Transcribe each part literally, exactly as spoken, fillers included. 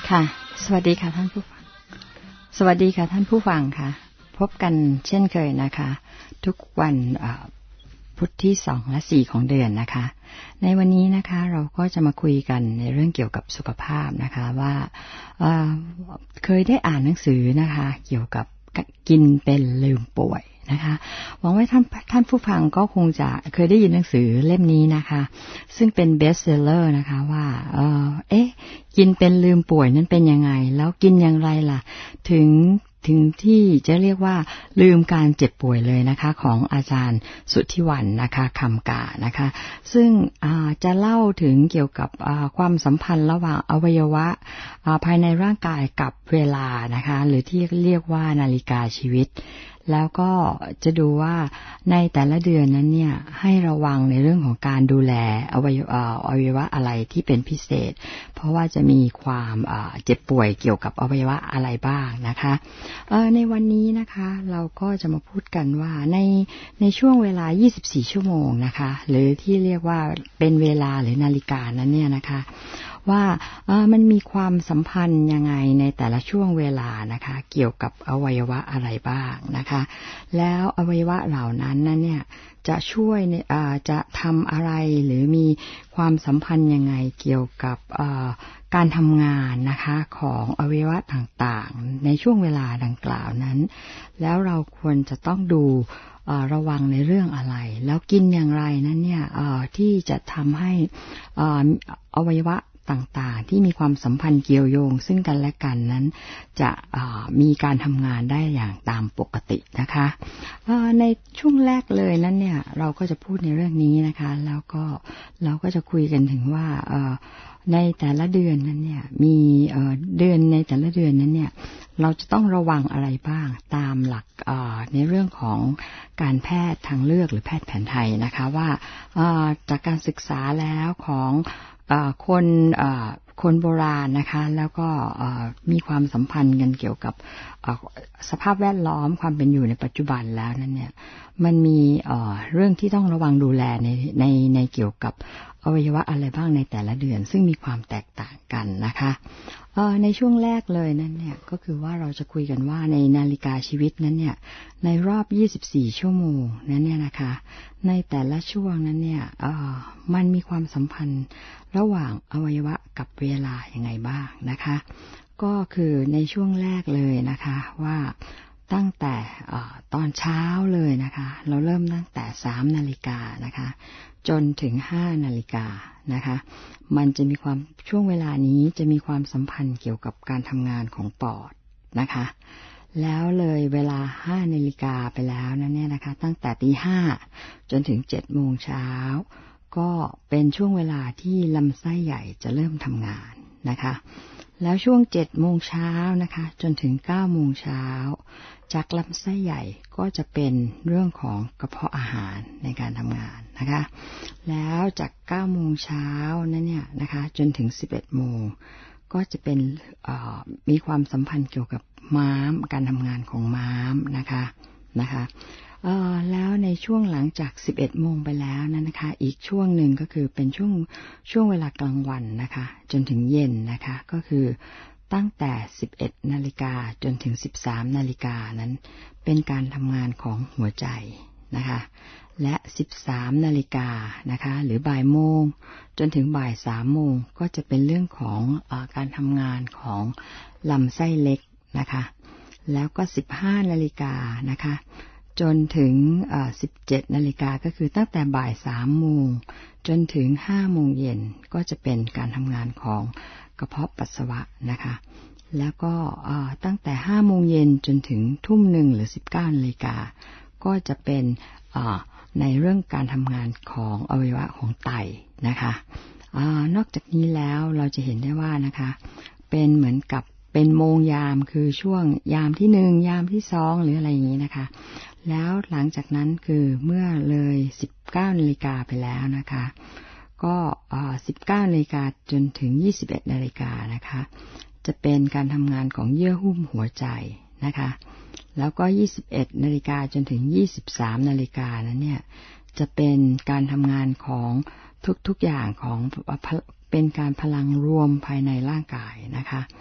ค่ะสวัสดีค่ะท่านผู้ฟังสวัสดีค่ะท่านผู้ฟังค่ะพบกันเช่นเคยนะคะทุกวันพุธที่สองและสี่ของเดือนนะคะในวันนี้นะคะเราก็จะมาคุยกันในเรื่องเกี่ยวกับสุขภาพนะคะว่าเอ่อเคยได้อ่านหนังสือนะคะเกี่ยวกับกินเป็นลืมป่วยนะคะหวังว่าท่านท่านผู้ฟังก็คงจะเคยได้ยินหนังสือเล่มนี้นะคะซึ่งเป็นเบสเซลเลอร์นะคะว่าเออเอ๊ะกินเป็นลืมป่วยนั้นเป็นยังไงแล้วกินอย่างไรล่ะถึงถึงที่จะเรียกว่าลืมการเจ็บป่วยเลยนะคะของอาจารย์สุทธิวรรณนะคะคำกานะคะซึ่งจะเล่าถึงเกี่ยวกับความสัมพันธ์ระหว่างอวัยวะภายในร่างกายกับเวลานะคะหรือที่เรียกว่านาฬิกาชีวิตแล้วก็จะดูว่าในแต่ละเดือนนั้นเนี่ยให้ระวังในเรื่องของการดูแลอวัยวะอวัยวะอะไรที่เป็นพิเศษเพราะว่าจะมีความเจ็บป่วยเกี่ยวกับอวัยวะอะไรบ้างนะคะในวันนี้นะคะเราก็จะมาพูดกันว่าในในช่วงเวลายี่สิบสี่ชั่วโมงนะคะหรือที่เรียกว่าเป็นเวลาหรือนาฬิกานั้นเนี่ยนะคะว่ามันมีความสัมพันธ์ยังไงในแต่ละช่วงเวลานะคะเกี่ยวกับอวัยวะอะไรบ้างนะคะแล้วอวัยวะเหล่านั้นนั้นเนี่ยจะช่วยจะทำอะไรหรือมีความสัมพันธ์ยังไงเกี่ยวกับการทำงานนะคะของอวัยวะต่างๆในช่วงเวลาดังกล่าวนั้นแล้วเราควรจะต้องดูระวังในเรื่องอะไรแล้วกินอย่างไรนั้นเนี่ยที่จะทำให้อวัยวะต่างๆที่มีความสัมพันธ์เกี่ยวโยงซึ่งกันและกันนั้นจะมีการทำงานได้อย่างตามปกตินะคะในช่วงแรกเลยนั้นเนี่ยเราก็จะพูดในเรื่องนี้นะคะแล้วก็เราก็จะคุยกันถึงว่าในแต่ละเดือนนั้นเนี่ยมีเดือนในแต่ละเดือนนั้นเนี่ยเราจะต้องระวังอะไรบ้างตามหลักในเรื่องของการแพทย์ทางเลือกหรือแพทย์แผนไทยนะคะว่าจากการศึกษาแล้วของคนคนโบราณนะคะแล้วก็มีความสัมพันธ์กันเกี่ยวกับสภาพแวดล้อมความเป็นอยู่ในปัจจุบันแล้วนั้นเนี่ยมันมีเรื่องที่ต้องระวังดูแลในในในเกี่ยวกับอวัยวะอะไรบ้างในแต่ละเดือนซึ่งมีความแตกต่างกันนะคะในช่วงแรกเลยนั้นเนี่ยก็คือว่าเราจะคุยกันว่าในนาฬิกาชีวิตนั้นเนี่ยในรอบยี่สิบสี่ชั่วโมงนั้นเนี่ยนะคะในแต่ละช่วงนั้นเนี่ยมันมีความสัมพันธ์ระหว่างอวัยวะกับเวลาอย่างไงบ้างนะคะก็คือในช่วงแรกเลยนะคะว่าตั้งแต่ตอนเช้าเลยนะคะเราเริ่มตั้งแต่สามนาฬิกานะคะจนถึงห้านาฬิกานะคะมันจะมีความช่วงเวลานี้จะมีความสัมพันธ์เกี่ยวกับการทำงานของปอดนะคะแล้วเลยเวลาห้านาฬิกาไปแล้วนั่นเนี่ยนะคะตั้งแต่ตีห้าจนถึงเจ็ดโมงเช้าก็เป็นช่วงเวลาที่ลำไส้ใหญ่จะเริ่มทำงานนะคะแล้วช่วงเจ็ดโมงเช้านะคะจนถึงเก้าโมงเช้าจากลำไส้ใหญ่ก็จะเป็นเรื่องของกระเพาะอาหารในการทำงานนะคะแล้วจากเก้าโมงเช้านั้นเนี่ยนะคะจนถึงสิบเอ็ดโมงก็จะเป็นมีความสัมพันธ์เกี่ยวกับม้ามการทำงานของม้ามนะคะนะคะแล้วในช่วงหลังจากสิบเอ็ดโมงไปแล้วนั้นนะคะอีกช่วงหนึ่งก็คือเป็นช่วงช่วงเวลากลางวันนะคะจนถึงเย็นนะคะก็คือตั้งแต่สิบเอ็ดนาฬิกาจนถึงสิบสามนาฬิกานั้นเป็นการทำงานของหัวใจนะคะและสิบสามนาฬิกานะคะหรือบ่ายโมงจนถึงบ่ายสามโมงก็จะเป็นเรื่องของเอ่อการทำงานของลำไส้เล็กนะคะแล้วก็สิบห้านาฬิกานะคะจนถึงสิบเจ็ดนาฬิกาก็คือตั้งแต่บ่ายสามโมงจนถึงห้าโมงเย็นก็จะเป็นการทำงานของกระเพาะปัสสาวะนะคะแล้วก็ตั้งแต่ห้าโมงเย็นจนถึงทุ่มหนึ่งหรือสิบเก้านาฬิกาก็จะเป็นในเรื่องการทำงานของอวัยวะของไตนะคะนอกจากนี้แล้วเราจะเห็นได้ว่านะคะเป็นเหมือนกับเป็นโมงยามคือช่วงยามที่หนึ่งยามที่สองหรืออะไรอย่างนี้นะคะแล้วหลังจากนั้นคือเมื่อเลยสิบเก้านาฬิกาไปแล้วนะคะก็สิบเก้านาฬิกาจนถึงยี่สิบเอ็ดนาฬิกานะคะจะเป็นการทำงานของเยื่อหุ้มหัวใจนะคะแล้วก็ยี่สิบเอ็ดนาฬิกาจนถึงยี่สิบสามนาฬิกานั้นเนี่ยจะเป็นการทำงานของทุกๆอย่างของเป็นการพลังรวมภายในร่างกายนะคะ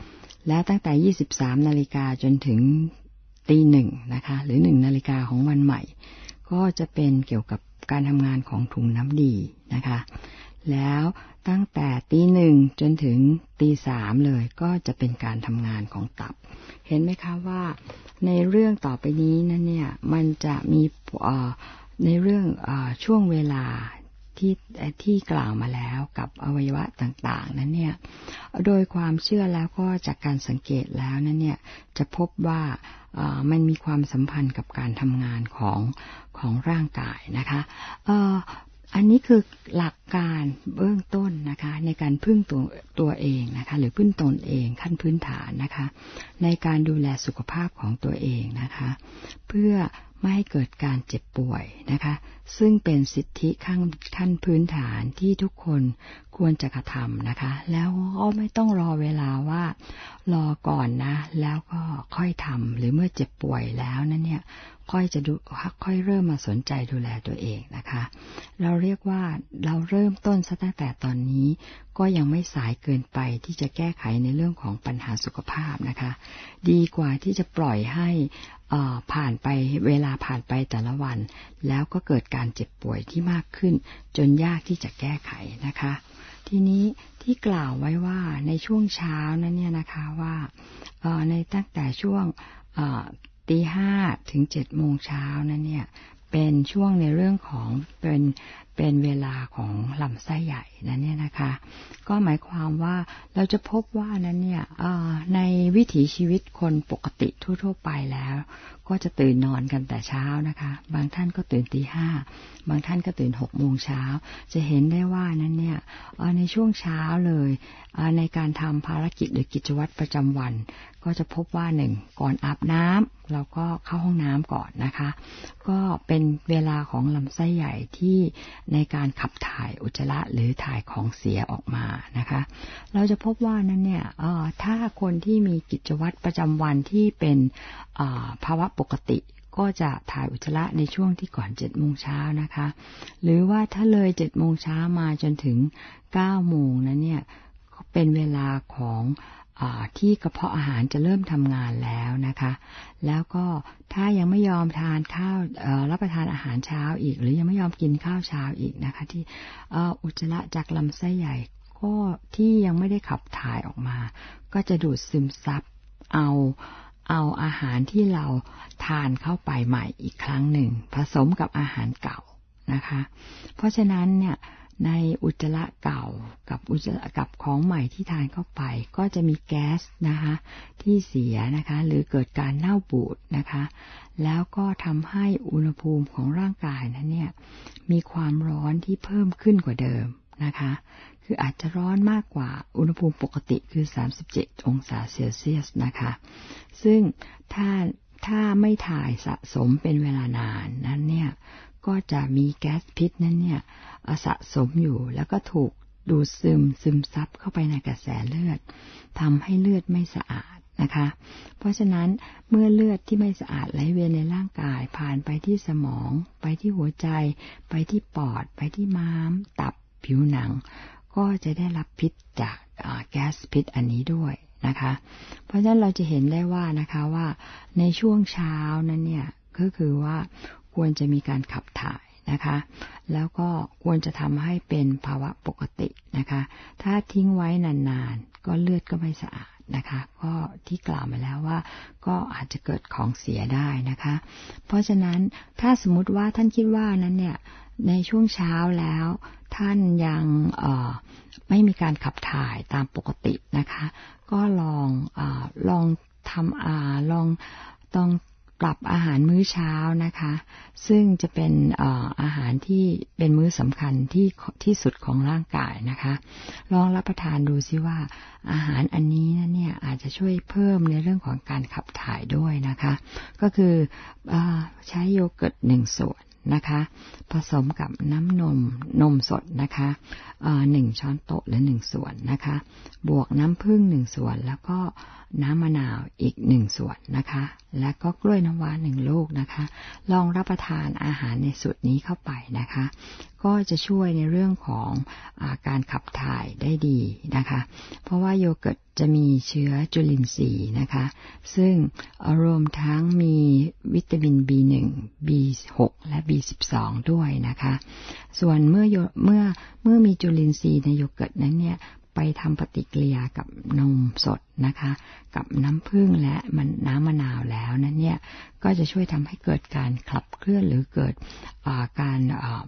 แล้วตั้งแต่ยี่สิบสามนาฬิกาจนถึงตีหนึ่งนะคะหรือหนึ่งนาฬิกาของวันใหม่ก็จะเป็นเกี่ยวกับการทำงานของถุงน้ำดีนะคะแล้วตั้งแต่ตีหนึ่งจนถึงตีสามเลยก็จะเป็นการทำงานของตับเห็นไหมคะว่าในเรื่องต่อไปนี้นั้นเนี่ยมันจะมีในเรื่องช่วงเวลาที่ที่กล่าวมาแล้วกับอวัยวะต่างๆนั้นเนี่ยโดยความเชื่อแล้วก็จากการสังเกตแล้วนั้นเนี่ยจะพบว่ามันมีความสัมพันธ์กับการทำงานของของร่างกายนะคะอันนี้คือหลักการเบื้องต้นนะคะในการพึ่งตัวตัวเองนะคะหรือพึ่งตนเองขั้นพื้นฐานนะคะในการดูแลสุขภาพของตัวเองนะคะเพื่อไม่ให้เกิดการเจ็บป่วยนะคะซึ่งเป็นสิทธิขั้นขั้นพื้นฐานที่ทุกคนควรจะกระทำนะคะแล้วก็ไม่ต้องรอเวลาว่ารอก่อนนะแล้วก็ค่อยทำหรือเมื่อเจ็บป่วยแล้วนั้นเนี่ยค่อยจะดูค่อยเริ่มมาสนใจดูแลตัวเองนะคะเราเรียกว่าเราเริ่มต้นซะตั้งแต่ตอนนี้ก็ยังไม่สายเกินไปที่จะแก้ไขในเรื่องของปัญหาสุขภาพนะคะดีกว่าที่จะปล่อยให้ผ่านไปเวลาผ่านไปแต่ละวันแล้วก็เกิดการเจ็บป่วยที่มากขึ้นจนยากที่จะแก้ไขนะคะทีนี้ที่กล่าวไว้ว่าในช่วงเช้านั้นเนี่ยนะคะว่าในตั้งแต่ช่วงตีห้าถึงเจ็ดโมงเช้านั้นเนี่ยเป็นช่วงในเรื่องของเป็นเป็นเวลาของลำไส้ใหญ่นั้นเนี่ยนะคะก็หมายความว่าเราจะพบว่านั้นเนี่ยในวิถีชีวิตคนปกติทั่วๆไปแล้วก็จะตื่นนอนกันแต่เช้านะคะบางท่านก็ตื่นตีห้าบางท่านก็ตื่นหกโมงเช้าจะเห็นได้ว่านั้นเนี่ยในช่วงเช้าเลยในการทำภารกิจหรือกิจวัตรประจำวันก็จะพบว่าหนึ่งก่อนอาบน้ำเราก็เข้าห้องน้ำก่อนนะคะก็เป็นเวลาของลำไส้ใหญ่ที่ในการขับถ่ายอุจจาระหรือถ่ายของเสียออกมานะคะเราจะพบว่านั้นเนี่ยถ้าคนที่มีกิจวัตรประจำวันที่เป็นภาวะปกติก็จะถ่ายอุจจาระในช่วงที่ก่อนเจ็ดโมงเช้านะคะหรือว่าถ้าเลยเจ็ดโมงเช้ามาจนถึงเก้าโมงนั้นเนี่ยเป็นเวลาของที่กระเพาะอาหารจะเริ่มทำงานแล้วนะคะแล้วก็ถ้ายังไม่ยอมทานข้าวรับประทานอาหารเช้าอีกหรือยังไม่ยอมกินข้าวเช้าอีกนะคะที่อุจจาระจากลำไส้ใหญ่ก็ที่ยังไม่ได้ขับถ่ายออกมาก็จะดูดซึมซับเอาเอาอาหารที่เราทานเข้าไปใหม่อีกครั้งหนึ่งผสมกับอาหารเก่านะคะเพราะฉะนั้นเนี่ยในอุจจาระเก่ากับอุจจาระกับของใหม่ที่ทานเข้าไปก็จะมีแก๊สนะคะที่เสียนะคะหรือเกิดการเน่าบูดนะคะแล้วก็ทำให้อุณหภูมิของร่างกายนั้นเนี่ยมีความร้อนที่เพิ่มขึ้นกว่าเดิมนะคะคืออาจจะร้อนมากกว่าอุณหภูมิปกติคือสามสิบเจ็ดองศาเซลเซียสนะคะซึ่งถ้าถ้าไม่ถ่ายสะสมเป็นเวลานานนั้นเนี่ยก็จะมีแก๊สพิษนั้นเนี่ยสะสมอยู่แล้วก็ถูกดูดซึมซึมซับเข้าไปในกระแสเลือดทำให้เลือดไม่สะอาดนะคะเพราะฉะนั้นเมื่อเลือดที่ไม่สะอาดไหลเวียนในร่างกายผ่านไปที่สมองไปที่หัวใจไปที่ปอดไปที่ม้ามตับผิวหนังก็จะได้รับพิษจากแก๊สพิษอันนี้ด้วยนะคะเพราะฉะนั้นเราจะเห็นได้ว่านะคะว่าในช่วงเช้านั้นเนี่ยก็คือว่าควรจะมีการขับถ่ายนะคะแล้วก็ควรจะทำให้เป็นภาวะปกตินะคะถ้าทิ้งไว้นานๆก็เลือดก็ไม่สะอาดนะคะก็ที่กล่าวมาแล้วว่าก็อาจจะเกิดของเสียได้นะคะเพราะฉะนั้นถ้าสมมุติว่าท่านคิดว่านั้นเนี่ยในช่วงเช้าแล้วท่านยังเอ่อไม่มีการขับถ่ายตามปกตินะคะก็ลองเอ่อลองทำอ่าลองต้องปรับอาหารมื้อเช้านะคะซึ่งจะเป็นอาหารที่เป็นมื้อสำคัญที่ที่สุดของร่างกายนะคะลองรับประทานดูซิว่าอาหารอันนี้นะเนี่ยอาจจะช่วยเพิ่มในเรื่องของการขับถ่ายด้วยนะคะก็คือใช้โยเกิร์ตหนึ่งส่วนนะคะผสมกับน้ำนมนมสดนะคะหนึ่งช้อนโต๊ะหรือหนึ่งส่วนนะคะบวกน้ำผึ้งหนึ่งส่วนแล้วก็น้ำมะนาวอีกหนึ่งส่วนนะคะและก็กล้วยน้ำว้าหนึ่งลูกนะคะลองรับประทานอาหารในสูตรนี้เข้าไปนะคะก็จะช่วยในเรื่องของอาการขับถ่ายได้ดีนะคะเพราะว่าโยเกิร์ตจะมีเชื้อจุลินทรีย์นะคะซึ่งรวมทั้งมีวิตามิน บี หนึ่ง บี หก และ บี สิบสอง ด้วยนะคะส่วนเมื่อเมื่อเมื่อมีจุลินทรีย์ในโยเกิร์ตนั้นเนี่ยไปทำปฏิกิริยากับนมสดนะคะกับน้ำผึ้งและมันน้ำมะนาวแล้วนั้นเนี่ยก็จะช่วยทำให้เกิดการขับเคลื่อนหรือเกิดการ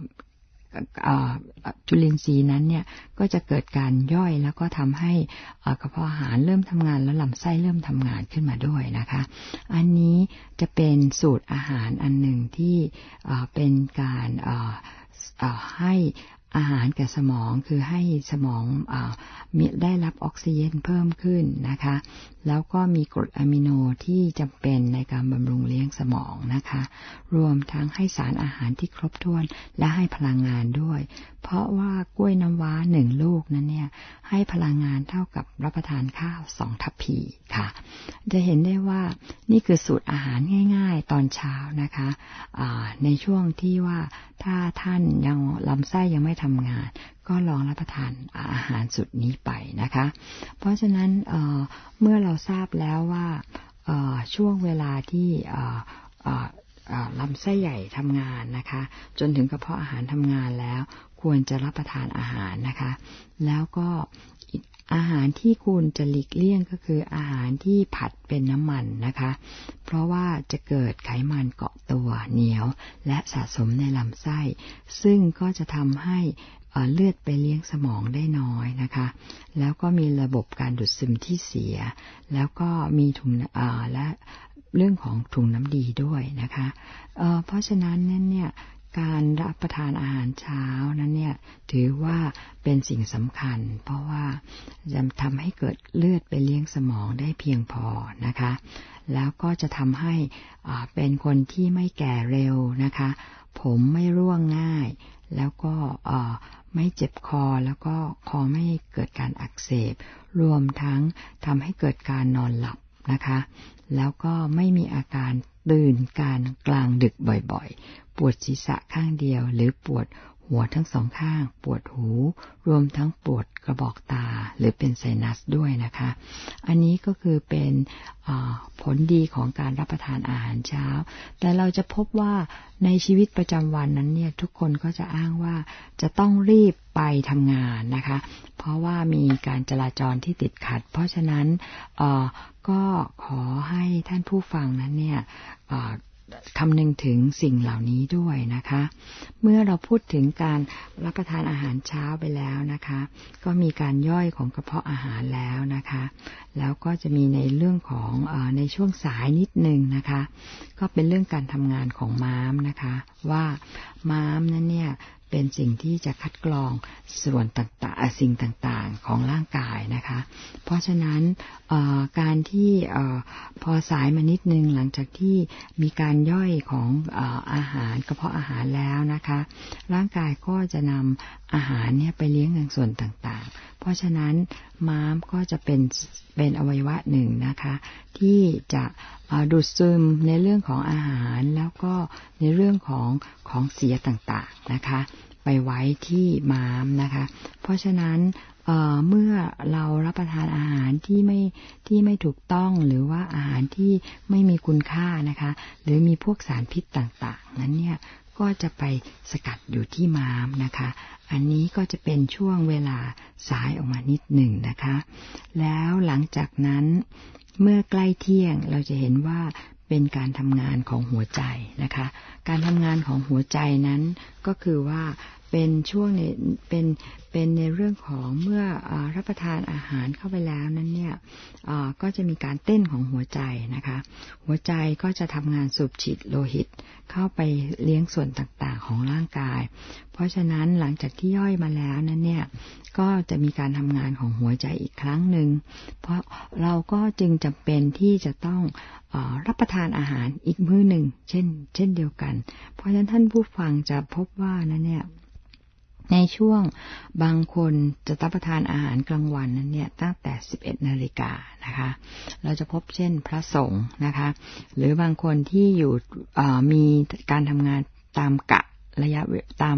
จุลินทรีย์นั้นเนี่ยก็จะเกิดการย่อยแล้วก็ทำให้กระเพาะอาหารเริ่มทำงานแล้วลำไส้เริ่มทำงานขึ้นมาด้วยนะคะอันนี้จะเป็นสูตรอาหารอันหนึ่งที่เป็นการให้อาหารแก่สมองคือให้สมองอ่ามีได้รับออกซิเจนเพิ่มขึ้นนะคะแล้วก็มีกรดอะมิโนที่จำเป็นในการบำรุงเลี้ยงสมองนะคะรวมทั้งให้สารอาหารที่ครบถ้วนและให้พลังงานด้วยเพราะว่ากล้วยน้ำว้าหนึ่งลูกนั้นเนี่ยให้พลังงานเท่ากับรับประทานข้าวสองทัพพีค่ะจะเห็นได้ว่านี่คือสูตรอาหารง่ายๆตอนเช้านะคะอ่าในช่วงที่ว่าถ้าท่านยังลำไส้ยังไม่ทำงานก็ลองรับประทานอาหารสูตรนี้ไปนะคะเพราะฉะนั้นเอ่อเมื่อเราทราบแล้วว่าเอ่อช่วงเวลาที่เอ่อเอ่อลำไส้ใหญ่ทำงานนะคะจนถึงกระเพาะอาหารทำงานแล้วควรจะรับประทานอาหารนะคะแล้วก็อาหารที่ควรจะหลีกเลี่ยงก็คืออาหารที่ผัดเป็นน้ำมันนะคะเพราะว่าจะเกิดไขมันเกาะตัวเหนียวและสะสมในลำไส้ซึ่งก็จะทำให้เลือดไปเลี้ยงสมองได้น้อยนะคะแล้วก็มีระบบการดูดซึมที่เสียแล้วก็มีถุงและเรื่องของถุงน้ำดีด้วยนะคะเอ่อเพราะฉะนั้นเนี่ยการรับประทานอาหารเช้านั้นเนี่ยถือว่าเป็นสิ่งสำคัญเพราะว่าจะทำให้เกิดเลือดไปเลี้ยงสมองได้เพียงพอนะคะแล้วก็จะทำให้เป็นคนที่ไม่แก่เร็วนะคะผมไม่ร่วงง่ายแล้วก็ไม่เจ็บคอแล้วก็คอไม่เกิดการอักเสบรวมทั้งทำให้เกิดการนอนหลับนะคะแล้วก็ไม่มีอาการตื่นการกลางดึกบ่อยๆปวดศีรษะข้างเดียวหรือปวดหัวทั้งสองข้างปวดหูรวมทั้งปวดกระบอกตาหรือเป็นไซนัสด้วยนะคะอันนี้ก็คือเป็นผลดีของการรับประทานอาหารเช้าแต่เราจะพบว่าในชีวิตประจำวันนั้นเนี่ยทุกคนก็จะอ้างว่าจะต้องรีบไปทำงานนะคะเพราะว่ามีการจราจรที่ติดขัดเพราะฉะนั้นก็ขอให้ท่านผู้ฟังนั้นเนี่ยคำนึงถึงสิ่งเหล่านี้ด้วยนะคะเมื่อเราพูดถึงการรับประทานอาหารเช้าไปแล้วนะคะก็มีการย่อยของกระเพาะอาหารแล้วนะคะแล้วก็จะมีในเรื่องของเอ่อในช่วงสายนิดนึงนะคะก็เป็นเรื่องการทำงานของม้ามนะคะว่าม้ามนั้นเนี่ยเป็นสิ่งที่จะคัดกรองส่วนต่างๆสิ่งต่างๆของร่างกายนะคะเพราะฉะนั้นการที่พอสายมานิดนึงหลังจากที่มีการย่อยของอาหารกระเพาะอาหารแล้วนะคะร่างกายก็จะนำอาหารเนี่ยไปเลี้ยงในส่วนต่างๆเพราะฉะนั้นม้ามก็จะเป็นเป็นอวัยวะหนึ่งนะคะที่จะดูดซึมในเรื่องของอาหารแล้วก็ในเรื่องของของเสียต่างๆนะคะไปไว้ที่ม้ามนะคะเพราะฉะนั้นเอ่อเมื่อเรารับประทานอาหารที่ไม่ที่ไม่ถูกต้องหรือว่าอาหารที่ไม่มีคุณค่านะคะหรือมีพวกสารพิษต่างๆนั้นเนี่ยก็จะไปสกัดอยู่ที่ม้ามนะคะอันนี้ก็จะเป็นช่วงเวลาสายออกมานิดหนึ่งนะคะแล้วหลังจากนั้นเมื่อใกล้เที่ยงเราจะเห็นว่าเป็นการทำงานของหัวใจนะคะการทำงานของหัวใจนั้นก็คือว่าเป็นช่วงในเป็นเป็นในเรื่องของเมื่อรับประทานอาหารเข้าไปแล้วนั้นเนี่ยก็จะมีการเต้นของหัวใจนะคะหัวใจก็จะทำงานสูบฉีดโลหิตเข้าไปเลี้ยงส่วนต่างๆของร่างกายเพราะฉะนั้นหลังจากที่ย่อยมาแล้วนั้นเนี่ยก็จะมีการทำงานของหัวใจอีกครั้งหนึ่งเพราะเราก็จึงจำเป็นที่จะต้องรับประทานอาหารอีกมื้อหนึ่งเช่นเช่นเดียวกันเพราะฉะนั้นท่านผู้ฟังจะพบว่านั้นเนี่ยในช่วงบางคนจะรับประทานอาหารกลางวันนั้นเนี่ยตั้งแต่สิบเอ็ดนาฬิกานะคะเราจะพบเช่นพระสงฆ์นะคะหรือบางคนที่อยู่มีการทำงานตามกะระยะตาม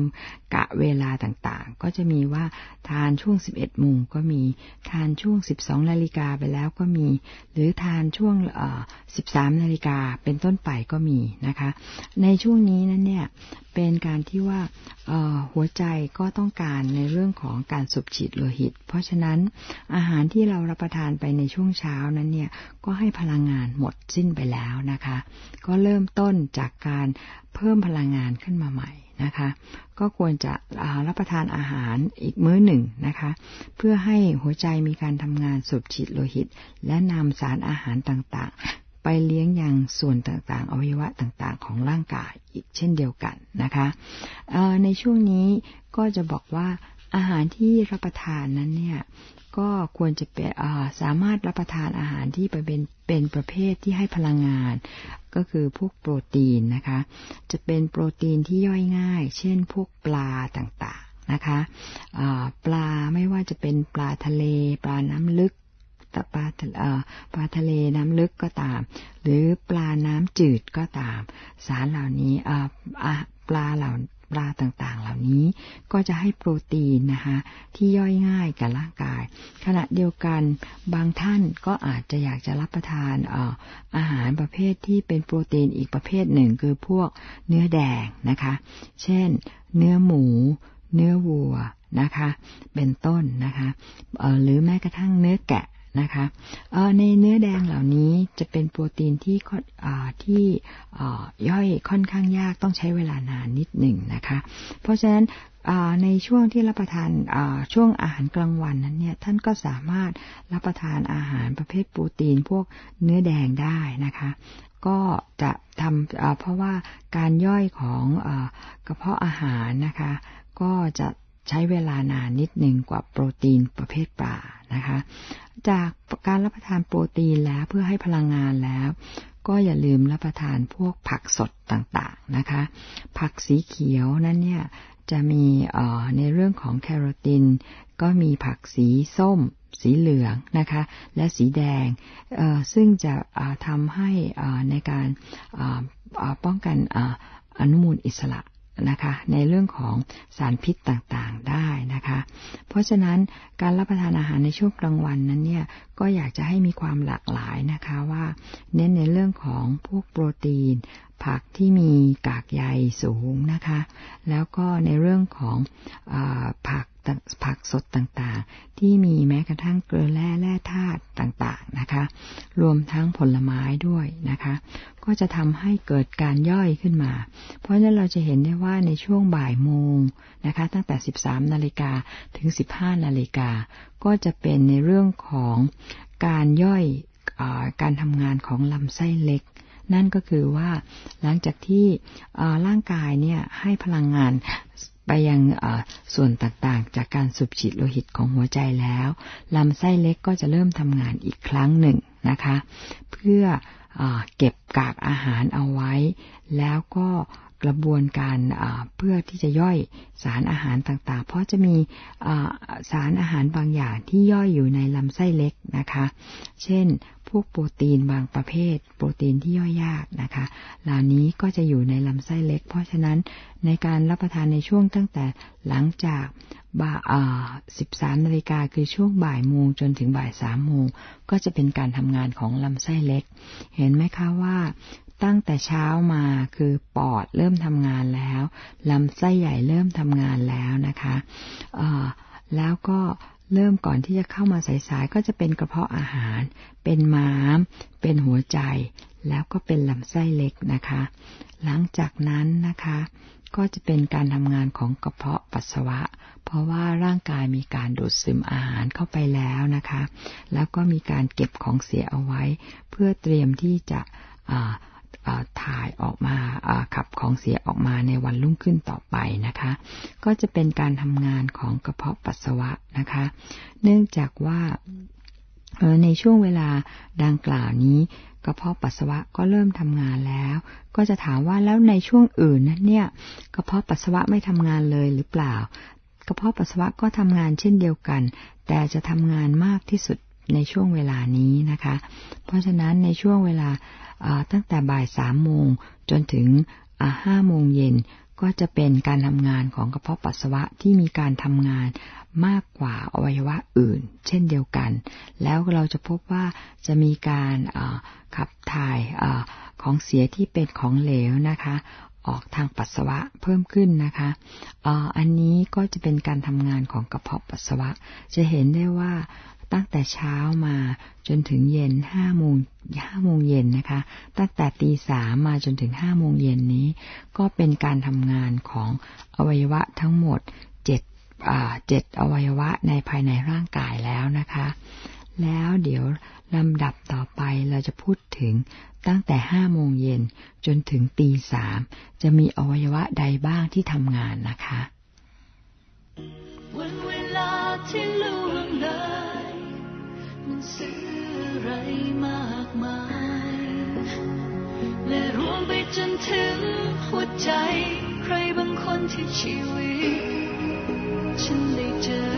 กะเวลาต่างๆก็จะมีว่าทานช่วงสิบเอ็ดโมงก็มีทานช่วงสิบสองนาฬิกาไปแล้วก็มีหรือทานช่วงเอ่อสิบสามนาฬิกาเป็นต้นไปก็มีนะคะในช่วงนี้นั้นเนี่ยเป็นการที่ว่าเอ่อหัวใจก็ต้องการในเรื่องของการสูบฉีดโลหิตเพราะฉะนั้นอาหารที่เรารับประทานไปในช่วงเช้านั้นเนี่ยก็ให้พลังงานหมดสิ้นไปแล้วนะคะก็เริ่มต้นจากการเพิ่มพลังงานขึ้นมาใหม่นะคะก็ควรจะรับประทานอาหารอีกมื้อหนึ่งนะคะเพื่อให้หัวใจมีการทำงานสูบฉีดโลหิตและนำสารอาหารต่างๆไปเลี้ยงยังส่วนต่างๆอวัยวะต่างๆของร่างกายอีกเช่นเดียวกันนะคะในช่วงนี้ก็จะบอกว่าอาหารที่รับประทานนั้นเนี่ยก็ควรจะเป็นสามารถรับประทานอาหารที่เป็นเป็นประเภทที่ให้พลังงานก็คือพวกโปรตีนนะคะจะเป็นโปรตีนที่ย่อยง่ายเช่นพวกปลาต่างๆนะคะปลาไม่ว่าจะเป็นปลาทะเลปลาน้ำลึกแต่ปลาปลาทะเลน้ำลึกก็ตามหรือปลาน้ำจืดก็ตามสารเหล่านี้ปลาเหล่าปลาต่างๆเหล่านี้ก็จะให้โปรตีนนะคะที่ย่อยง่ายกับร่างกายขณะเดียวกันบางท่านก็อาจจะอยากจะรับประทานอาหารประเภทที่เป็นโปรตีนอีกประเภทหนึ่งคือพวกเนื้อแดงนะคะเช่นเนื้อหมูเนื้อวัวนะคะเป็นต้นนะคะหรือแม้กระทั่งเนื้อแกะนะคะในเนื้อแดงเหล่านี้จะเป็นโปรตีนที่ที่ย่อยค่อนข้างยากต้องใช้เวลานานนิดหนึ่งนะคะเพราะฉะนั้นในช่วงที่รับประทานช่วงอาหารกลางวันนั้นเนี่ยท่านก็สามารถรับประทานอาหารประเภทโปรตีนพวกเนื้อแดงได้นะคะก็จะทำเพราะว่าการย่อยของกระเพาะอาหารนะคะก็จะใช้เวลานานนิดหนึ่งกว่าโปรตีนประเภทปลานะคะจากการรับประทานโปรตีนแล้วเพื่อให้พลังงานแล้วก็อย่าลืมรับประทานพวกผักสดต่างๆนะคะผักสีเขียวนั้นเนี่ยจะมีในเรื่องของแคโรทีนก็มีผักสีส้มสีเหลืองนะคะและสีแดงซึ่งจะทำให้ในการป้องกันอนุมูลอิสระนะคะในเรื่องของสารพิษต่างๆได้นะคะเพราะฉะนั้นการรับประทานอาหารในช่วงกลางวันนั้นเนี่ยก็อยากจะให้มีความหลากหลายนะคะว่าเน้นในเรื่องของพวกโปรตีนผักที่มีกากใยสูงนะคะแล้วก็ในเรื่องของผักผักสดต่างๆที่มีแม้กระทั่งเกลือแร่แร่ธาตุต่างๆนะคะรวมทั้งผลไม้ด้วยนะคะก็จะทำให้เกิดการย่อยขึ้นมาเพราะฉะนั้นเราจะเห็นได้ว่าในช่วงบ่ายโมงนะคะตั้งแต่สิบสามนาฬิกาถึงสิบห้านาฬิกาก็จะเป็นในเรื่องของการย่อยการทำงานของลำไส้เล็กนั่นก็คือว่าหลังจากที่ร่างกายเนี่ยให้พลังงานไปยังส่วนต่างๆจากการสูบฉีดโลหิตของหัวใจแล้วลำไส้เล็กก็จะเริ่มทำงานอีกครั้งหนึ่งนะคะเพื่อเก็บกากอาหารเอาไว้แล้วก็กระบวนการเพื่อที่จะย่อยสารอาหารต่างๆเพราะจะมีสารอาหารบางอย่างที่ย่อยอยู่ในลำไส้เล็กนะคะเช่นพวกโปรตีนบางประเภทโปรตีนที่ย่อยยากนะคะเหล่านี้ก็จะอยู่ในลำไส้เล็กเพราะฉะนั้นในการรับประทานในช่วงตั้งแต่หลังจากบ่ายสิบสามนาฬิกาคือช่วงบ่ายโมงจนถึงบ่ายสามโมงก็จะเป็นการทำงานของลำไส้เล็กเห็นไหมคะว่าตั้งแต่เช้ามาคือปอดเริ่มทำงานแล้วลำไส้ใหญ่เริ่มทำงานแล้วนะคะแล้วก็เริ่มก่อนที่จะเข้ามาสายๆก็จะเป็นกระเพาะอาหารเป็นม้ามเป็นหัวใจแล้วก็เป็นลำไส้เล็กนะคะหลังจากนั้นนะคะก็จะเป็นการทำงานของกระเพาะปัสสาวะเพราะว่าร่างกายมีการดูดซึมอาหารเข้าไปแล้วนะคะแล้วก็มีการเก็บของเสียเอาไว้เพื่อเตรียมที่จะถ่ายออกมาขับของเสียออกมาในวันรุ่งขึ้นต่อไปนะคะก็จะเป็นการทำงานของกระเพาะปัสสาวะนะคะเนื่องจากว่าในช่วงเวลาดังกล่าวนี้กระเพาะปัสสาวะก็เริ่มทำงานแล้วก็จะถามว่าแล้วในช่วงอื่นนั้นเนี่ยกระเพาะปัสสาวะไม่ทำงานเลยหรือเปล่ากระเพาะปัสสาวะก็ทำงานเช่นเดียวกันแต่จะทำงานมากที่สุดในช่วงเวลานี้นะคะเพราะฉะนั้นในช่วงเวลาตั้งแต่บ่ายสามโมงจนถึงห้าโมงเย็นก็จะเป็นการทำงานของกระเพาะปัสสาวะที่มีการทำงานมากกว่าอวัยวะอื่นเช่นเดียวกันแล้วเราจะพบว่าจะมีการขับถ่ายของเสียที่เป็นของเหลวนะคะออกทางปัสสาวะเพิ่มขึ้นนะคะอันนี้ก็จะเป็นการทำงานของกระเพาะปัสสาวะจะเห็นได้ว่าตั้งแต่เช้ามาจนถึงเย็นห้าโมงห้าโมงเย็นนะคะตั้งแต่ตีสามมาจนถึงห้าโมงเย็นนี้ก็เป็นการทำงานของอวัยวะทั้งหมดเจ็ดอ่าเจ็ดอวัยวะในภายในร่างกายแล้วนะคะแล้วเดี๋ยวลำดับต่อไปเราจะพูดถึงตั้งแต่ห้าโมงเย็นจนถึงตีสามจะมีอวัยวะใดบ้างที่ทำงานนะคะวันเวลาที่ล่วงเลยมันสื่ออะไรมากมายและรวมไปจนถึงหัวใจใครบางคนที่ชีวิตฉันได้เจอ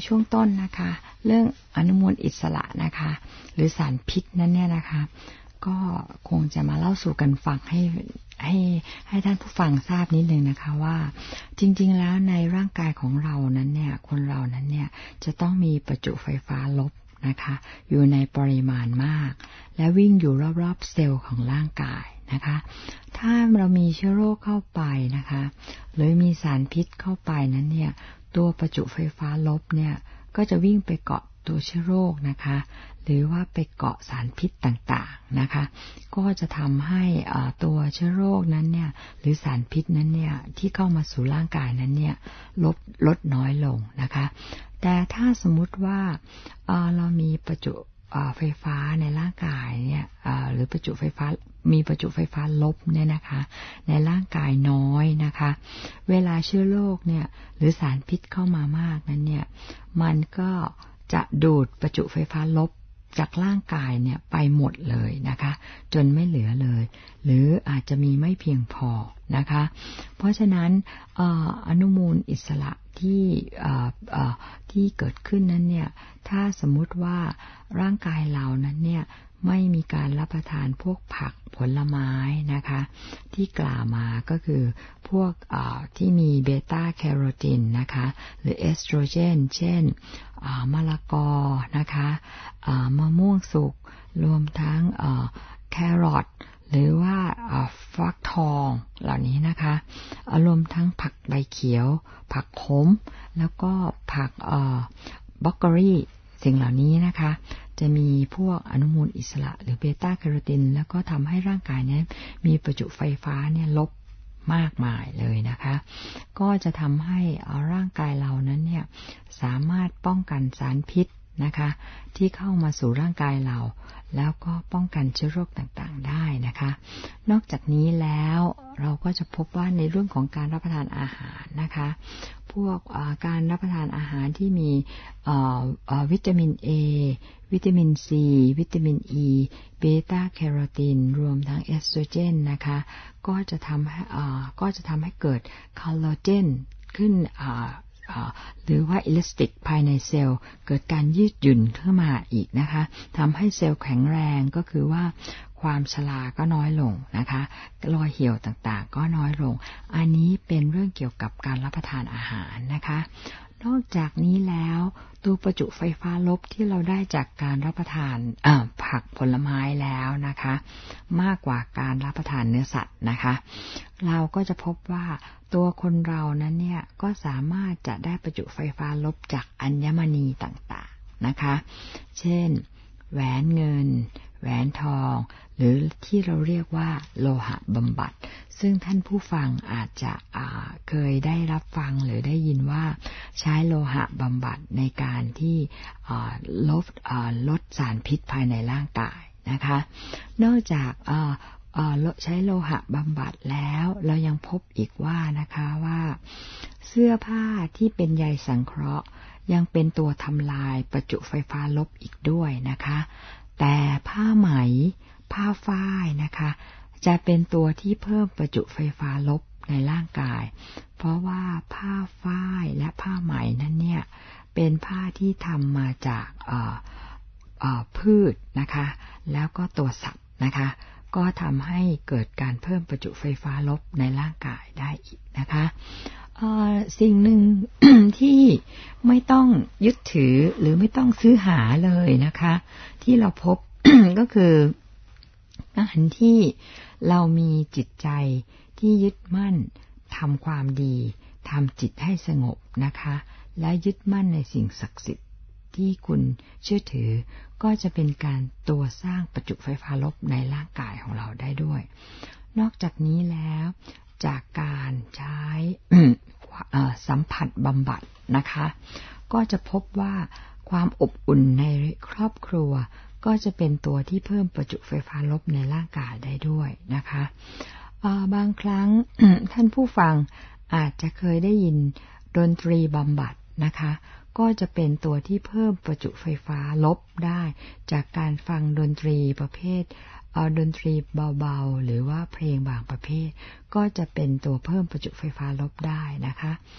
ช่วงต้นนะคะเรื่องอนุมูลอิสระนะคะหรือสารพิษนั้นเนี่ยนะคะก็คงจะมาเล่าสู่กันฟังให้ให้ให้ท่านผู้ฟังทราบนิดนึงนะคะว่าจริงๆแล้วในร่างกายของเรานั้นเนี่ยคนเรานั้นเนี่ยจะต้องมีประจุไฟฟ้าลบนะคะอยู่ในปริมาณมากและวิ่งอยู่รอบๆเซลล์ของร่างกายนะคะถ้าเรามีเชื้อโรคเข้าไปนะคะหรือมีสารพิษเข้าไปนั้นเนี่ยตัวประจุไฟฟ้าลบเนี่ยก็จะวิ่งไปเกาะตัวเชื้อโรคนะคะหรือว่าไปเกาะสารพิษต่างๆนะคะก็จะทำให้ตัวเชื้อโรคนั้นเนี่ยหรือสารพิษนั้นเนี่ยที่เข้ามาสู่ร่างกายนั้นเนี่ยลดลดน้อยลงนะคะแต่ถ้าสมมุติว่าเรามีประจุไฟฟ้าในร่างกายเนี่ยหรือประจุไฟฟ้ามีประจุไฟฟ้าลบเนี่ยนะคะในร่างกายน้อยนะคะเวลาเชื้อโรคเนี่ยหรือสารพิษเข้ามามากนั้นเนี่ยมันก็จะดูดประจุไฟฟ้าลบจากร่างกายเนี่ยไปหมดเลยนะคะจนไม่เหลือเลยหรืออาจจะมีไม่เพียงพอนะคะเพราะฉะนั้นอนุมูลอิสระที่ที่เกิดขึ้นนั้นเนี่ยถ้าสมมุติว่าร่างกายเรานั้นเนี่ยไม่มีการรับประทานพวกผักผลไม้นะคะที่กล่าวมาก็คือพวกที่มีเบต้าแคโรทีนนะคะหรือเอสโตรเจนเช่นมะละกอนะคะมะม่วงสุกรวมทั้งแครอทหรือว่าฟักทองเหล่านี้นะคะรวมทั้งผักใบเขียวผักขมแล้วก็ผักบรอกโคลีสิ่งเหล่านี้นะคะจะมีพวกอนุมูลอิสระหรือเบต้าแคโรทีนแล้วก็ทำให้ร่างกายนี้มีประจุไฟฟ้าเนี่ยลบมากมายเลยนะคะก็จะทำให้ร่างกายเรานั้นเนี่ยสามารถป้องกันสารพิษนะคะที่เข้ามาสู่ร่างกายเราแล้วก็ป้องกันเชื้อโรคต่างๆได้นะคะนอกจากนี้แล้วเราก็จะพบว่าในเรื่องของการรับประทานอาหารนะคะพวกการรับประทานอาหารที่มีวิตามิน A วิตามิน C วิตามิน E เบต้าแคโรทีนรวมทั้งเอสโตรเจนนะคะก็จะทำให้ก็จะทำให้เกิดคอลลาเจนขึ้นหรือว่าอิลาสติกภายในเซลล์เกิดการยืดหยุ่นขึ้นมาอีกนะคะทำให้เซลล์แข็งแรงก็คือว่าความชราก็น้อยลงนะคะรอยเหี่ยวต่างๆก็น้อยลงอันนี้เป็นเรื่องเกี่ยวกับการรับประทานอาหารนะคะนอกจากนี้แล้วตัวประจุไฟฟ้าลบที่เราได้จากการรับประทานผักผลไม้แล้วนะคะมากกว่าการรับประทานเนื้อสัตว์นะคะเราก็จะพบว่าตัวคนเรานั้นเนี่ยก็สามารถจะได้ประจุไฟฟ้าลบจากอัญมณีต่างๆนะคะเช่นแหวนเงินแหวนทองหรือที่เราเรียกว่าโลหะบำบัดซึ่งท่านผู้ฟังอาจจะเคยได้รับฟังหรือได้ยินว่าใช้โลหะบำบัดในการที่ลดลดสารพิษภายในร่างกายนะคะนอกจากใช้โลหะบำบัดแล้วเรายังพบอีกว่านะคะว่าเสื้อผ้าที่เป็นใยสังเคราะห์ยังเป็นตัวทำลายประจุไฟฟ้าลบอีกด้วยนะคะแต่ผ้าไหมผ้าฝ้ายนะคะจะเป็นตัวที่เพิ่มประจุไฟฟ้าลบในร่างกายเพราะว่าผ้าฝ้ายและผ้าไหมนั้นเนี่ยเป็นผ้าที่ทำมาจากพืชนะคะแล้วก็ตัวสัตว์นะคะก็ทำให้เกิดการเพิ่มประจุไฟฟ้าลบในร่างกายได้อีกนะคะสิ่งหนึ่ง ที่ไม่ต้องยึดถือหรือไม่ต้องซื้อหาเลยนะคะที่เราพบ ก็คือการที่เรามีจิตใจที่ยึดมั่นทำความดีทำจิตให้สงบนะคะและยึดมั่นในสิ่งศักดิ์สิทธิ์ที่คุณเชื่อถือก็จะเป็นการตัวสร้างประจุไฟฟ้าลบในร่างกายของเราได้ด้วยนอกจากนี้แล้วจากการใช้ สัมผัสบำบัดนะคะก็จะพบว่าความอบอุ่นในครอบครัวก็จะเป็นตัวที่เพิ่มประจุไฟฟ้าลบในร่างกายได้ด้วยนะคะบางครั้ง ท่านผู้ฟังอาจจะเคยได้ยินดนตรีบำบัดนะคะก็จะเป็นตัวที่เพิ่มประจุไฟฟ้าลบได้จากการฟังดนตรีประเภทดนตรีเบาๆหรือว่าเพลงบางประเภทก็จะเป็นตัวเพิ่มประจุไฟฟ้าลบได้นะคะ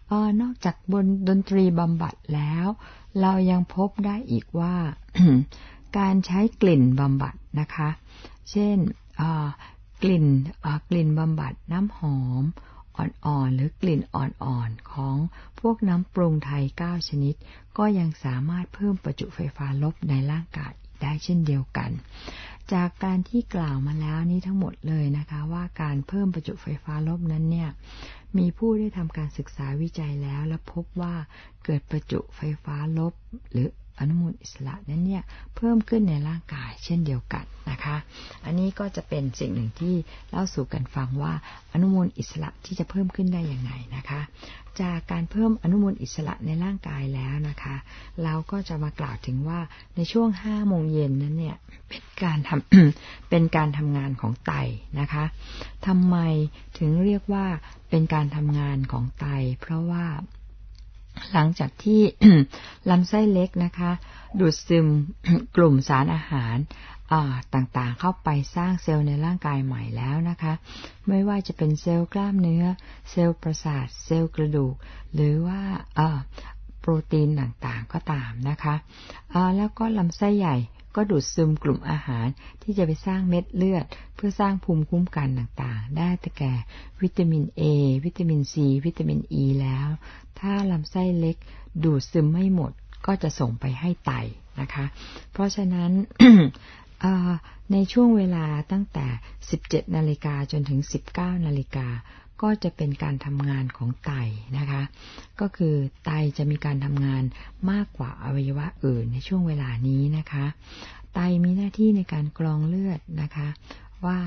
เอ่อนอกจากบนดนตรีบำบัดแล้วเรายังพบได้อีกว่า การใช้กลิ่นบำบัดนะคะเช่นกลิ่นกลิ่นบำบัดน้ำหอมอ่อนๆหรือกลิ่นอ่อนๆของพวกน้ำปรุงไทยเก้าชนิดก็ยังสามารถเพิ่มประจุไฟฟ้าลบในร่างกายได้เช่นเดียวกันจากการที่กล่าวมาแล้วนี้ทั้งหมดเลยนะคะว่าการเพิ่มประจุไฟฟ้าลบนั้นเนี่ยมีผู้ได้ทำการศึกษาวิจัยแล้วและพบว่าเกิดประจุไฟฟ้าลบหรืออนุมูลอิสระนั้นเนี่ยเพิ่มขึ้นในร่างกายเช่นเดียวกันนะคะอันนี้ก็จะเป็นสิ่งหนึ่งที่เล่าสู่กันฟังว่าอนุมูลอิสระที่จะเพิ่มขึ้นได้อย่างไรนะคะจากการเพิ่มอนุมูลอิสระในร่างกายแล้วนะคะเราก็จะมากล่าวถึงว่าในช่วงห้าโมงเย็นนั้นเนี่ยเป็นการทำ เป็นการทำงานของไตนะคะทำไมถึงเรียกว่าเป็นการทำงานของไตเพราะว่าหลังจากที่ ลำไส้เล็กนะคะดูดซึม กลุ่มสารอาหารต่างๆเข้าไปสร้างเซลล์ในร่างกายใหม่แล้วนะคะไม่ว่าจะเป็นเซลล์กล้ามเนื้อเซลล์ประสาทเซลล์กระดูกหรือว่าโปรตีนต่างๆก็ตามนะคะแล้วก็ลำไส้ใหญ่ก็ดูดซึมกลุ่มอาหารที่จะไปสร้างเม็ดเลือดเพื่อสร้างภูมิคุ้มกันต่างๆได้แก่วิตามิน A วิตามิน C วิตามิน E แล้วถ้าลำไส้เล็กดูดซึมไม่หมดก็จะส่งไปให้ไตนะคะเพราะฉะนั้น ในช่วงเวลาตั้งแต่ สิบเจ็ดนาฬิกา จนถึง สิบเก้านาฬิกาก็จะเป็นการทำงานของไตนะคะก็คือไตจะมีการทำงานมากกว่าอวัยวะอื่นในช่วงเวลานี้นะคะไตมีหน้าที่ในการกรองเลือดนะคะว่า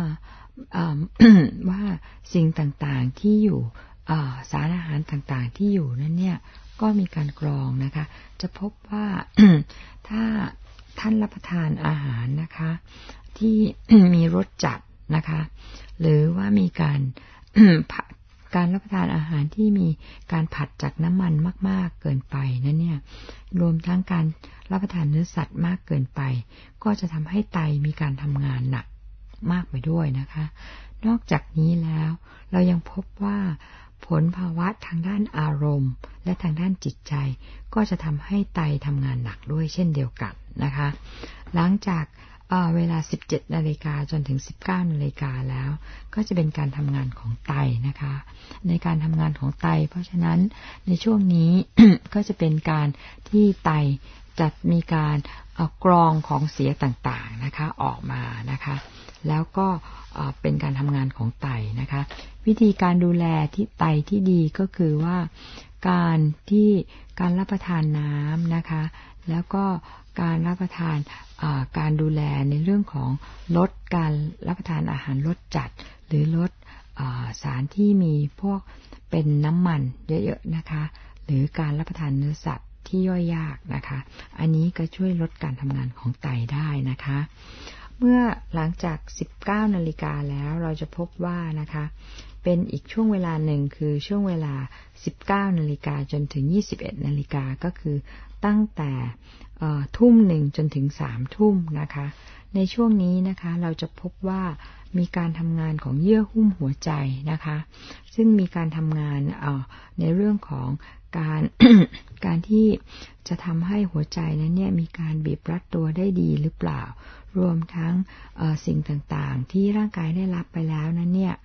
ว่าสิ่งต่างๆที่อยู่สารอาหารต่างๆที่อยู่นั้นเนี่ยก็มีการกรองนะคะจะพบว่า ถ้าท่านรับประทานอาหารนะคะที่ มีรสจัดนะคะหรือว่ามีการ การรับประทานอาหารที่มีการผัดจากน้ำมันมากๆเกินไปนั่นเนี่ยรวมทั้งการรับประทานเนื้อสัตว์มากเกินไปก็จะทำให้ไตมีการทำงานหนักมากไปด้วยนะคะนอกจากนี้แล้วเรายังพบว่าผลภาวะทางด้านอารมณ์และทางด้านจิตใจก็จะทำให้ไตทำงานหนักด้วยเช่นเดียวกันนะคะหลังจากเวลา สิบเจ็ดนาฬิกา จนถึง สิบเก้านาฬิกาแล้วก็จะเป็นการทำงานของไตนะคะในการทำงานของไตเพราะฉะนั้นในช่วงนี้ ก็จะเป็นการที่ไตจะมีการกรองของเสียต่างๆนะคะออกมานะคะแล้วก็เป็นการทำงานของไตนะคะวิธีการดูแลที่ไตที่ดีก็คือว่าการที่การรับประทานน้ำนะคะแล้วก็การรับประทานการดูแลในเรื่องของลดการรับประทานอาหารรสจัดหรือลดสารที่มีพวกเป็นน้ำมันเยอะๆนะคะหรือการรับประทานเนื้อสัตว์ที่ย่อยยากนะคะอันนี้ก็ช่วยลดการทำงานของไตได้นะคะเมื่อหลังจาก สิบเก้านาฬิกาแล้วเราจะพบว่านะคะเป็นอีกช่วงเวลาหนึ่งคือช่วงเวลา สิบเก้านาฬิกา จนถึง ยี่สิบเอ็ดนาฬิกาก็คือตั้งแต่ทุ่มหนึ่งจนถึงสามทุ่มนะคะในช่วงนี้นะคะเราจะพบว่ามีการทำงานของเยื่อหุ้มหัวใจนะคะซึ่งมีการทำงานในเรื่องของการ การที่จะทำให้หัวใจนั้นเนี่ยมีการบีบรัดตัวได้ดีหรือเปล่ารวมทั้งสิ่งต่างๆที่ร่างกายได้รับไปแล้วนั้นเนี่ย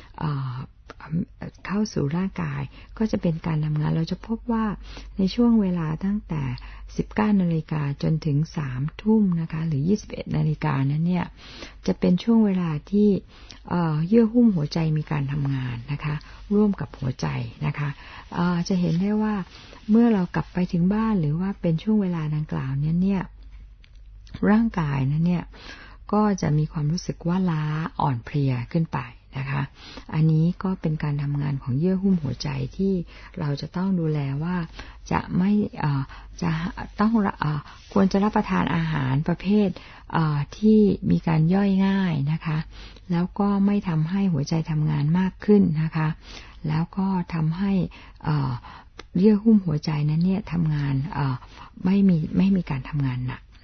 เข้าสู่ร่างกายก็จะเป็นการทำงานเราจะพบว่าในช่วงเวลาตั้งแต่ สิบเก้านาฬิกา จนถึงสามทุ่มนะคะหรือ ยี่สิบเอ็ดนาฬิกานั้นเนี่ยจะเป็นช่วงเวลาที่เยื่อหุ้มหัวใจมีการทำงานนะคะร่วมกับหัวใจนะคะจะเห็นได้ว่าเมื่อเรากลับไปถึงบ้านหรือว่าเป็นช่วงเวลาดังกล่าวนี้เนี่ยร่างกายนั้นเนี่ยก็จะมีความรู้สึกว่าล้าอ่อนเพลียขึ้นไปนะคะอันนี้ก็เป็นการทำงานของเยื่อหุ้มหัวใจที่เราจะต้องดูแลว่าจะไม่จะต้องควรจะรับประทานอาหารประเภทที่มีการย่อยง่ายนะคะแล้วก็ไม่ทำให้หัวใจทำงานมากขึ้นนะคะแล้วก็ทำให้เยื่อหุ้มหัวใจนั้นเนี่ยทำงานไม่มีไม่มีการทำงานหนัก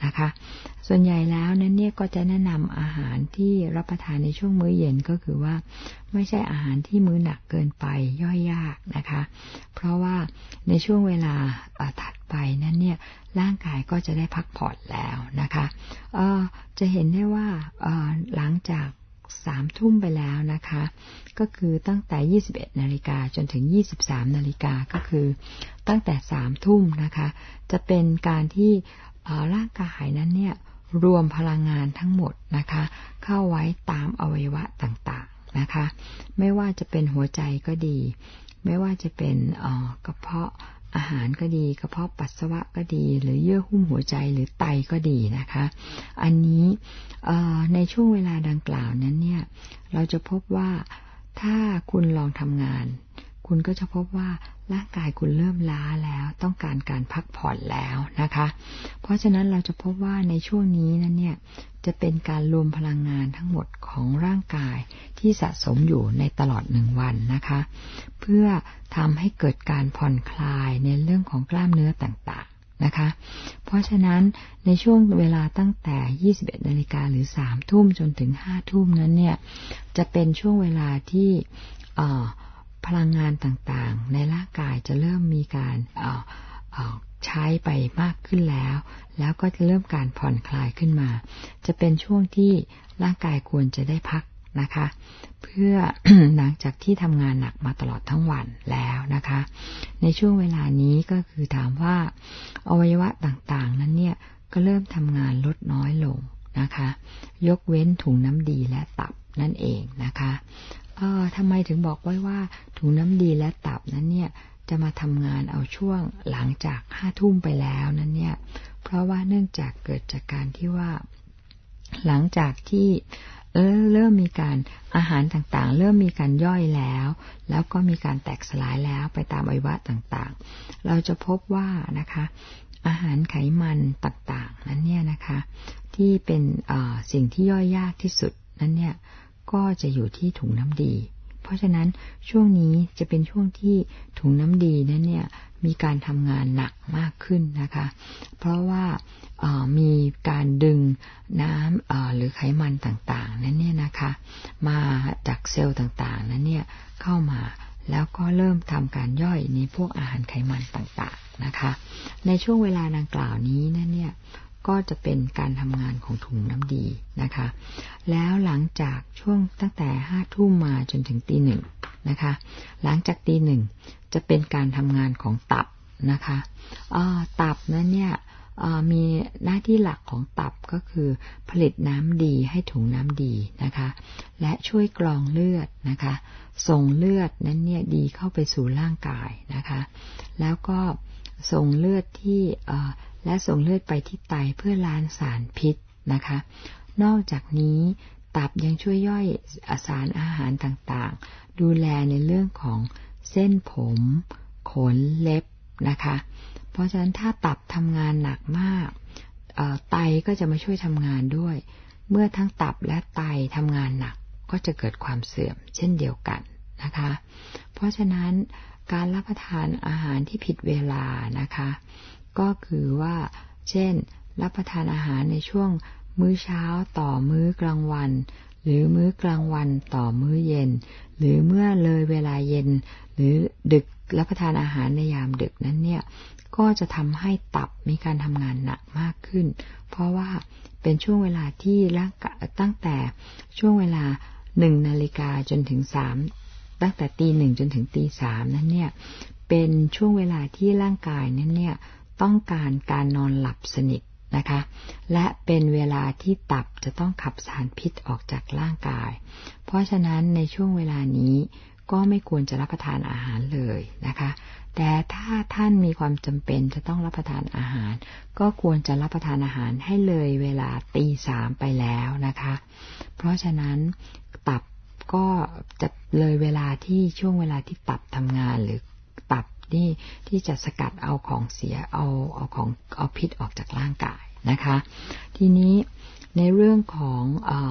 นะคะส่วนใหญ่แล้วนั้นเนี่ยก็จะแนะนำอาหารที่รับประทานในช่วงมื้อเย็นก็คือว่าไม่ใช่อาหารที่มื้อหนักเกินไปย่อยยากนะคะเพราะว่าในช่วงเวลาถัดไปนั้นเนี่ยร่างกายก็จะได้พักผ่อนแล้วนะคะเอ่อจะเห็นได้ว่าเอ่อหลังจากสามทุ่มไปแล้วนะคะก็คือตั้งแต่ยี่สิบเอ็ดนาฬิกาจนถึงยี่สิบสามนาฬิกาก็คือตั้งแต่สามทุ่มนะคะจะเป็นการที่ร่างกายนั้นเนี่ยรวมพลังงานทั้งหมดนะคะเข้าไว้ตามอวัยวะต่างๆนะคะไม่ว่าจะเป็นหัวใจก็ดีไม่ว่าจะเป็นกระเพาะอาหารก็ดีกระเพาะปัสสาวะก็ดีหรือเยื่อหุ้มหัวใจหรือไตก็ดีนะคะอันนี้ในช่วงเวลาดังกล่าวนั้นเนี่ยเราจะพบว่าถ้าคุณลองทำงานคุณก็จะพบว่าร่างกายคุณเริ่มล้าแล้วต้องการการพักผ่อนแล้วนะคะเพราะฉะนั้นเราจะพบว่าในช่วงนี้นั้นเนี่ยจะเป็นการรวมพลังงานทั้งหมดของร่างกายที่สะสมอยู่ในตลอดหนึ่งวันนะคะเพื่อทำให้เกิดการผ่อนคลายในเรื่องของกล้ามเนื้อต่างๆนะคะเพราะฉะนั้นในช่วงเวลาตั้งแต่ยี่สิบเอ็ดนาฬิกาหรือสามทุ่มจนถึงห้าทุ่มนั้นเนี่ยจะเป็นช่วงเวลาที่เอ่อพลังงานต่างๆในร่างกายจะเริ่มมีการเอ่อเอ่อใช้ไปมากขึ้นแล้วแล้วก็จะเริ่มการผ่อนคลายขึ้นมาจะเป็นช่วงที่ร่างกายควรจะได้พักนะคะเพื่อ หลังจากที่ทำงานหนักมาตลอดทั้งวันแล้วนะคะในช่วงเวลานี้ก็คือถามว่าอวัยวะต่างๆนั้นเนี่ยก็เริ่มทำงานลดน้อยลงนะคะยกเว้นถุงน้ำดีและตับนั่นเองนะคะเอ่อทำไมถึงบอกไว้ว่าถุงน้ำดีและตับนั้นเนี่ยจะมาทำงานเอาช่วงหลังจากห้าทุ่มไปแล้วนั้นเนี่ยเพราะว่าเนื่องจากเกิดจากการที่ว่าหลังจากที่เออเริ่มมีการอาหารต่างๆเริ่มมีการย่อยแล้วแล้วก็มีการแตกสลายแล้วไปตามอวัยวะต่างๆเราจะพบว่านะคะอาหารไขมันต่างๆนั้นเนี่ยนะคะที่เป็นสิ่งที่ย่อยยากที่สุดนั้นเนี่ยก็จะอยู่ที่ถุงน้ำดีเพราะฉะนั้นช่วงนี้จะเป็นช่วงที่ถุงน้ำดีนั้นเนี่ยมีการทำงานหนักมากขึ้นนะคะเพราะว่ามีการดึงน้ำหรือไขมันต่างๆนั้นเนี่ยนะคะมาจากเซลล์ต่างๆนั้นเนี่ยเข้ามาแล้วก็เริ่มทำการย่อยในพวกอาหารไขมันต่างๆนะคะในช่วงเวลาดังกล่าวนี้นั่นเนี่ยก็จะเป็นการทำงานของถุงน้ำดีนะคะแล้วหลังจากช่วงตั้งแต่ห้าทุ่มมาจนถึงตีหนึ่งนะคะหลังจากตีหนึ่งจะเป็นการทำงานของตับนะคะตับนั้นเนี่ยมีหน้าที่หลักของตับก็คือผลิตน้ำดีให้ถุงน้ำดีนะคะและช่วยกรองเลือดนะคะส่งเลือดนั้นเนี่ยดีเข้าไปสู่ร่างกายนะคะแล้วก็ส่งเลือดที่และส่งเลือดไปที่ไตเพื่อล้างสารพิษนะคะนอกจากนี้ตับยังช่วยย่อยสารอาหารต่างๆดูแลในเรื่องของเส้นผมขนเล็บนะคะเพราะฉะนั้นถ้าตับทำงานหนักมากไตก็จะมาช่วยทำงานด้วยเมื่อทั้งตับและไตทำงานหนักก็จะเกิดความเสื่อมเช่นเดียวกันนะคะเพราะฉะนั้นการรับประทานอาหารที่ผิดเวลานะคะก็คือว่าเช่นรับประทานอาหารในช่วงมื้อเช้าต่อมื้อกลางวันหรือมื้อกลางวันต่อมื้อเย็นหรือเมื่อเลยเวลาเย็นหรือดึกรับประทานอาหารในยามดึกนั้นเนี่ยก็จะทำให้ตับมีการทำงานหนักมากขึ้นเพราะว่าเป็นช่วงเวลาที่ร่างกายตั้งแต่ช่วงเวลาหนึ่งนาฬิกาจนถึงสามตั้งแต่ตีหนึ่งจนถึงตีสามนั้นเนี่ยเป็นช่วงเวลาที่ร่างกายนั้นเนี่ยต้องการการนอนหลับสนิทนะคะและเป็นเวลาที่ตับจะต้องขับสารพิษออกจากร่างกายเพราะฉะนั้นในช่วงเวลานี้ก็ไม่ควรจะรับประทานอาหารเลยนะคะแต่ถ้าท่านมีความจำเป็นจะต้องรับประทานอาหารก็ควรจะรับประทานอาหารให้เลยเวลาตีสามไปแล้วนะคะเพราะฉะนั้นตับก็จะเลยเวลาที่ช่วงเวลาที่ตับทำงานหรือตับนี่ที่จะสกัดเอาของเสียเอาเอาของเอาพิษออกจากร่างกายนะคะทีนี้ในเรื่องของเอ่อ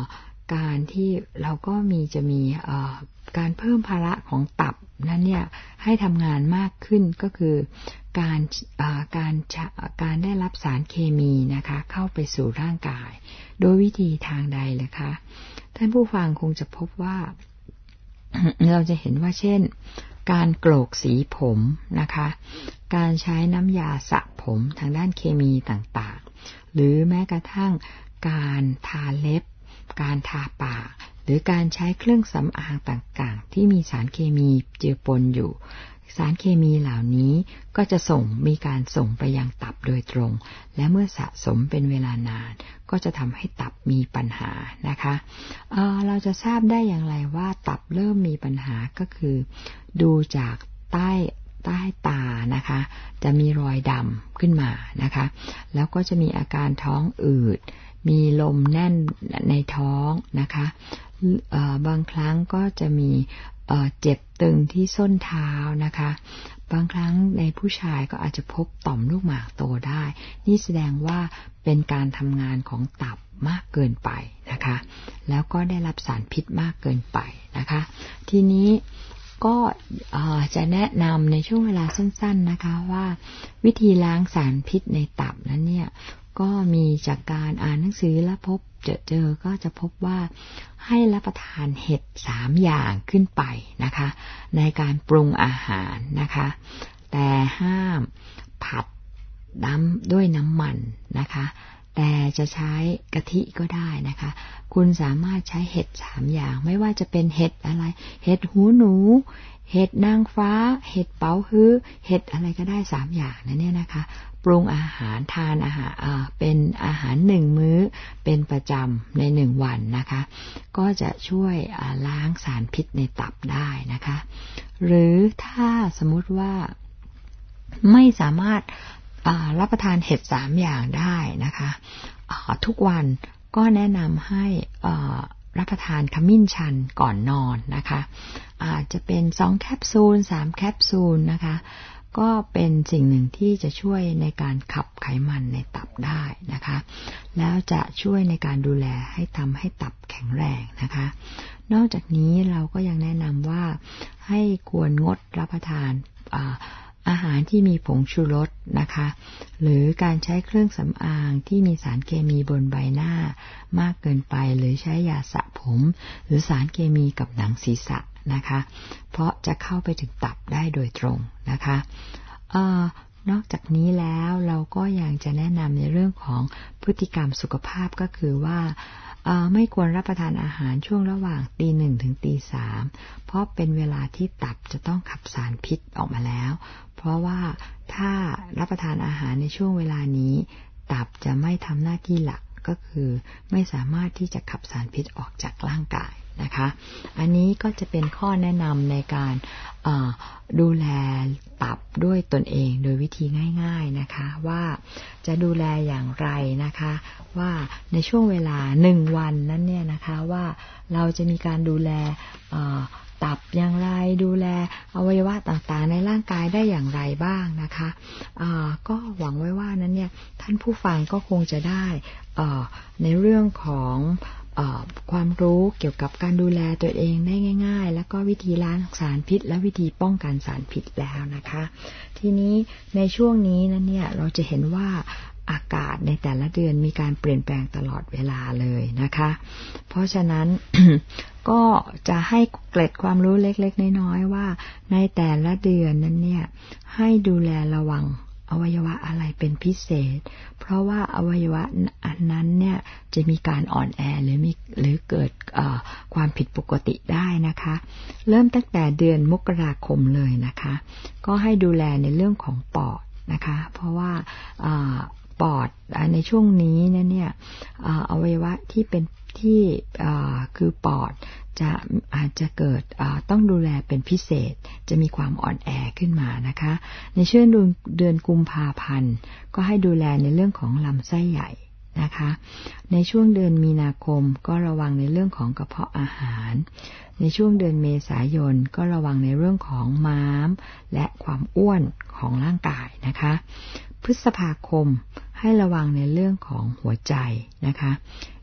การที่เราก็มีจะมีการเพิ่มภาระของตับนั้นเนี่ยให้ทำงานมากขึ้นก็คือการการการได้รับสารเคมีนะคะเข้าไปสู่ร่างกายโดยวิธีทางใดเลยคะท่านผู้ฟังคงจะพบว่า เราจะเห็นว่าเช่นการโกรกสีผมนะคะการใช้น้ำยาสระผมทางด้านเคมีต่างๆหรือแม้กระทั่งการทาเล็บการทาปากหรือการใช้เครื่องสำอางต่างๆที่มีสารเคมีเจือปนอยู่สารเคมีเหล่านี้ก็จะส่งมีการส่งไปยังตับโดยตรงและเมื่อสะสมเป็นเวลานานก็จะทำให้ตับมีปัญหานะคะเอ่อเราจะทราบได้อย่างไรว่าตับเริ่มมีปัญหาก็คือดูจากใต้ใต้ตานะคะจะมีรอยดำขึ้นมานะคะแล้วก็จะมีอาการท้องอืดมีลมแน่นในท้องนะคะเอ่อบางครั้งก็จะมีเอ่อเจ็บตึงที่ส้นเท้านะคะบางครั้งในผู้ชายก็อาจจะพบต่อมลูกหมากโตได้นี่แสดงว่าเป็นการทำงานของตับมากเกินไปนะคะแล้วก็ได้รับสารพิษมากเกินไปนะคะทีนี้ก็จะแนะนำในช่วงเวลาสั้นๆนะคะว่าวิธีล้างสารพิษในตับนั้นเนี่ยก็มีจากการอ่านหนังสือและพบเจอเจอก็จะพบว่าให้รับประทานเห็ดสามอย่างขึ้นไปนะคะในการปรุงอาหารนะคะแต่ห้ามผัดน้ำด้วยน้ำมันนะคะแต่จะใช้กะทิก็ได้นะคะคุณสามารถใช้เห็ดสามอย่างไม่ว่าจะเป็นเห็ดอะไรเห็ดหูหนูเห็ดนางฟ้าเห็ดเป๋าฮื้อเห็ดอะไรก็ได้สามอย่างนั่นเนี่ยนะคะปรุงอาหารทานอาหารอ่าเป็นอาหารหนึ่งมื้อเป็นประจำในหนึ่งวันนะคะก็จะช่วยล้างสารพิษในตับได้นะคะหรือถ้าสมมุติว่าไม่สามารถรับประทานเห็ดสามอย่างได้นะคะทุกวันก็แนะนำให้รับประทานขมิ้นชันก่อนนอนนะคะอาจจะเป็นสองแคปซูลสามแคปซูลนะคะก็เป็นสิ่งหนึ่งที่จะช่วยในการขับไขมันในตับได้นะคะแล้วจะช่วยในการดูแลให้ทำให้ตับแข็งแรงนะคะนอกจากนี้เราก็ยังแนะนำว่าให้ควรงดรับประทานอาหารที่มีผงชูรสนะคะหรือการใช้เครื่องสำอางที่มีสารเคมีบนใบหน้ามากเกินไปหรือใช้ยาสระผมหรือสารเคมีกับหนังศีรษะนะคะเพราะจะเข้าไปถึงตับได้โดยตรงนะคะเอ่อนอกจากนี้แล้วเราก็ยังจะแนะนำในเรื่องของพฤติกรรมสุขภาพก็คือว่าไม่ควรรับประทานอาหารช่วงระหว่างตีหนึ่งถึงตีสามเพราะเป็นเวลาที่ตับจะต้องขับสารพิษออกมาแล้วเพราะว่าถ้ารับประทานอาหารในช่วงเวลานี้ตับจะไม่ทำหน้าที่หลักก็คือไม่สามารถที่จะขับสารพิษออกจากร่างกายนะคะอันนี้ก็จะเป็นข้อแนะนำในการดูแลตับด้วยตนเองโดยวิธีง่ายๆนะคะว่าจะดูแลอย่างไรนะคะว่าในช่วงเวลาหนึ่งวันนั้นเนี่ยนะคะว่าเราจะมีการดูแลตับอย่างไรดูแลอวัยวะต่างๆในร่างกายได้อย่างไรบ้างนะคะก็หวังไว้ว่านั้นเนี่ยท่านผู้ฟังก็คงจะได้ในเรื่องของความรู้เกี่ยวกับการดูแลตัวเองได้ง่ายๆแล้วก็วิธีล้างสารพิษและวิธีป้องกันสารพิษแล้วนะคะทีนี้ในช่วงนี้นั้นเนี่ยเราจะเห็นว่าอากาศในแต่ละเดือนมีการเปลี่ยนแปลงตลอดเวลาเลยนะคะเพราะฉะนั้น ก็จะให้เกร็ดความรู้เล็กๆน้อยๆว่าในแต่ละเดือนนั้นเนี่ยให้ดูแลระวังอวัยวะอะไรเป็นพิเศษเพราะว่าอวัยวะอันนั้นเนี่ยจะมีการอ่อนแอหรือมีหรือเกิดความผิดปกติได้นะคะเริ่มตั้งแต่เดือนมกราคมเลยนะคะก็ให้ดูแลในเรื่องของปอดนะคะเพราะว่าปอดในช่วงนี้เนี่ยอวัยวะที่เป็นที่คือปอดจะอาจจะเกิดต้องดูแลเป็นพิเศษจะมีความอ่อนแอขึ้นมานะคะในช่วงเดือนกุมภาพันธ์ก็ให้ดูแลในเรื่องของลำไส้ใหญ่นะคะในช่วงเดือนมีนาคมก็ระวังในเรื่องของกระเพาะอาหารในช่วงเดือนเมษายนก็ระวังในเรื่องของม้ามและความอ้วนของร่างกายนะคะพฤษภาคมให้ระวังในเรื่องของหัวใจนะคะ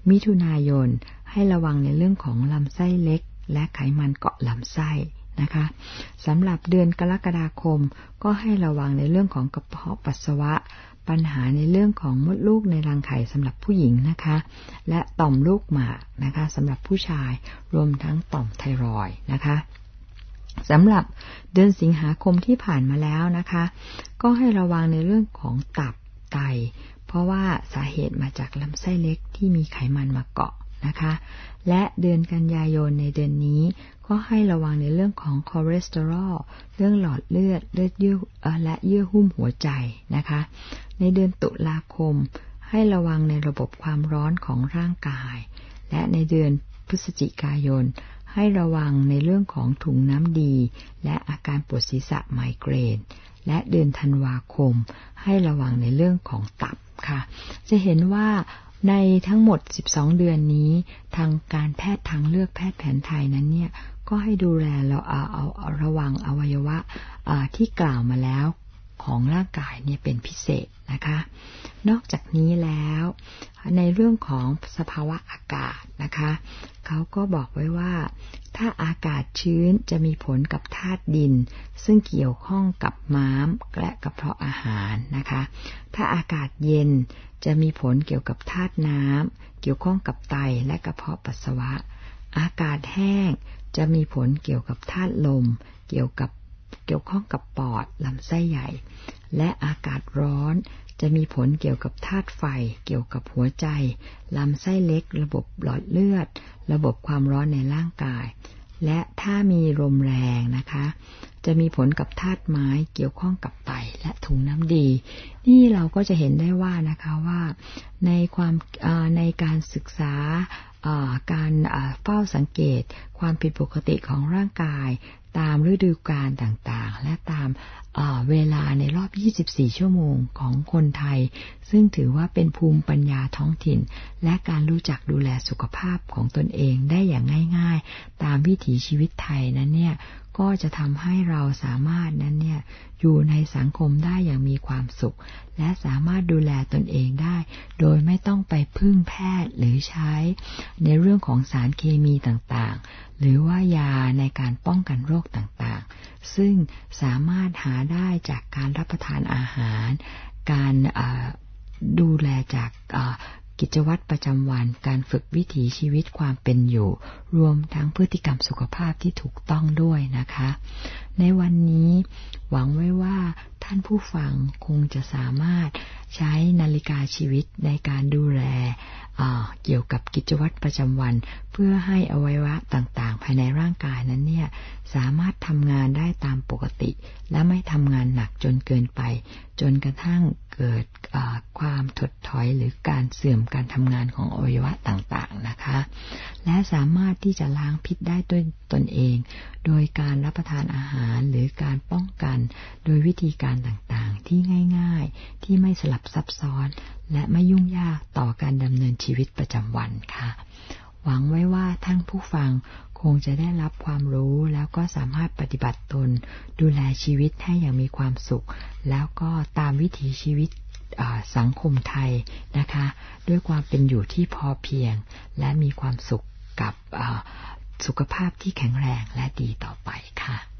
มิถุนายนให้ระวังในเรื่องของลำไส้เล็กและไขมันเกาะลำไส้นะคะสำหรับเดือนกรกฎาคมก็ให้ระวังในเรื่องของกระเพาะปัสสาวะปัญหาในเรื่องของมดลูกในรังไข่สำหรับผู้หญิงนะคะและต่อมลูกหมากนะคะสำหรับผู้ชายรวมทั้งต่อมไทรอยด์นะคะสำหรับเดือนสิงหาคมที่ผ่านมาแล้วนะคะก็ให้ระวังในเรื่องของตับไตเพราะว่าสาเหตุมาจากลำไส้เล็กที่มีไขมันมาเกาะนะคะและเดือนกันยายนในเดือนนี้ก็ให้ระวังในเรื่องของคอเลสเตอรอลเรื่องหลอดเลือดเลือดเยื่อและเยื่อหุ้มหัวใจนะคะในเดือนตุลาคมให้ระวังในระบบความร้อนของร่างกายและในเดือนพฤศจิกายนให้ระวังในเรื่องของถุงน้ำดีและอาการปวดศีรษะไมเกรนและเดือนธันวาคมให้ระวังในเรื่องของตับค่ะจะเห็นว่าในทั้งหมดสิบสองเดือนนี้ทางการแพทย์ทางเลือกแพทย์แผนไทยนั้นเนี่ยก็ให้ดูแลเราเอาเอาเอาระวังอวัยวะที่กล่าวมาแล้วของร่างกายเนี่ยเป็นพิเศษนะคะนอกจากนี้แล้วในเรื่องของสภาวะอากาศนะคะเขาก็บอกไว้ว่าถ้าอากาศชื้นจะมีผลกับธาตุดินซึ่งเกี่ยวข้องกับม้ามและกระเพาะอาหารนะคะถ้าอากาศเย็นจะมีผลเกี่ยวกับธาตุน้ำเกี่ยวข้องกับไตและกระเพาะปัสสาวะอากาศแห้งจะมีผลเกี่ยวกับธาตุลมเกี่ยวกับเกี่ยวข้องกับปอดลำไส้ใหญ่และอากาศร้อนจะมีผลเกี่ยวกับธาตุไฟเกี่ยวกับหัวใจลำไส้เล็กระบบหลอดเลือดระบบความร้อนในร่างกายและถ้ามีลมแรงนะคะจะมีผลกับธาตุไม้เกี่ยวข้องกับไตและถุงน้ำดีนี่เราก็จะเห็นได้ว่านะคะว่าในความในการศึกษาการเฝ้าสังเกตความผิดปกติของร่างกายตามฤดูกาลต่างๆและตามเวลาในรอบยี่สิบสี่ชั่วโมงของคนไทยซึ่งถือว่าเป็นภูมิปัญญาท้องถิ่นและการรู้จักดูแลสุขภาพของตนเองได้อย่างง่ายๆตามวิถีชีวิตไทยนั้นเนี่ยก็จะทำให้เราสามารถนั้นเนี่ยอยู่ในสังคมได้อย่างมีความสุขและสามารถดูแลตนเองได้โดยไม่ต้องไปพึ่งแพทย์หรือใช้ในเรื่องของสารเคมีต่างๆหรือว่ายาในการป้องกันโรคต่างๆซึ่งสามารถหาได้จากการรับประทานอาหารการดูแลจากกิจวัตรประจำวันการฝึกวิถีชีวิตความเป็นอยู่รวมทั้งพฤติกรรมสุขภาพที่ถูกต้องด้วยนะคะในวันนี้หวังไว้ว่าท่านผู้ฟังคงจะสามารถใช้นาฬิกาชีวิตในการดูแลเกี่ยวกับกิจวัตรประจำวันเพื่อให้อวัยวะต่างๆภายในร่างกายนั้นเนี่ยสามารถทำงานได้ตามปกติและไม่ทำงานหนักจนเกินไปจนกระทั่งเกิดความถดถอยหรือการเสื่อมการทำงานของอวัยวะต่างๆนะคะและสามารถที่จะล้างพิษได้ด้วยตนเองโดยการรับประทานอาหารหรือการป้องกันโดยวิธีการต่างๆที่ง่ายๆที่ไม่สลับซับซ้อนและไม่ยุ่งยากต่อการดำเนินชีวิตประจำวันค่ะหวังไว้ว่าท่านผู้ฟังคงจะได้รับความรู้แล้วก็สามารถปฏิบัติตนดูแลชีวิตให้อย่างมีความสุขแล้วก็ตามวิถีชีวิตสังคมไทยนะคะด้วยความเป็นอยู่ที่พอเพียงและมีความสุขกับสุขภาพที่แข็งแรงและดีต่อไปค่ะ